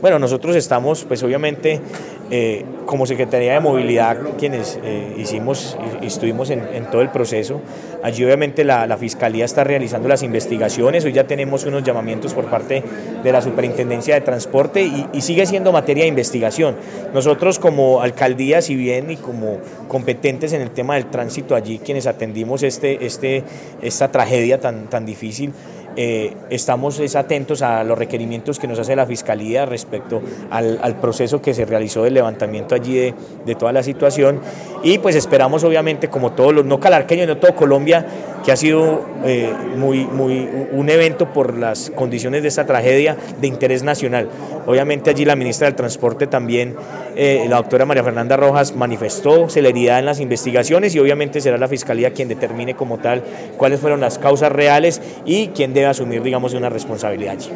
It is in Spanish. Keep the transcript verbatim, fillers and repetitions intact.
Bueno, nosotros estamos, pues obviamente, eh, como Secretaría de Movilidad, quienes eh, hicimos y estuvimos en, en todo el proceso. Allí obviamente la, la Fiscalía está realizando las investigaciones, hoy ya tenemos unos llamamientos por parte de la Superintendencia de Transporte y, y sigue siendo materia de investigación. Nosotros como alcaldía, si bien y como competentes en el tema del tránsito allí, quienes atendimos este, este, esta tragedia tan, tan difícil, Eh, estamos es, atentos a los requerimientos que nos hace la Fiscalía respecto al, al proceso que se realizó del levantamiento allí de, de toda la situación y pues esperamos obviamente como todos los, no calarqueños, no todo Colombia, que ha sido eh, muy, muy, un evento por las condiciones de esta tragedia de interés nacional. Obviamente allí la ministra del Transporte también, eh, la doctora María Fernanda Rojas, manifestó celeridad en las investigaciones y obviamente será la Fiscalía quien determine como tal cuáles fueron las causas reales y quién debe asumir, digamos, una responsabilidad allí.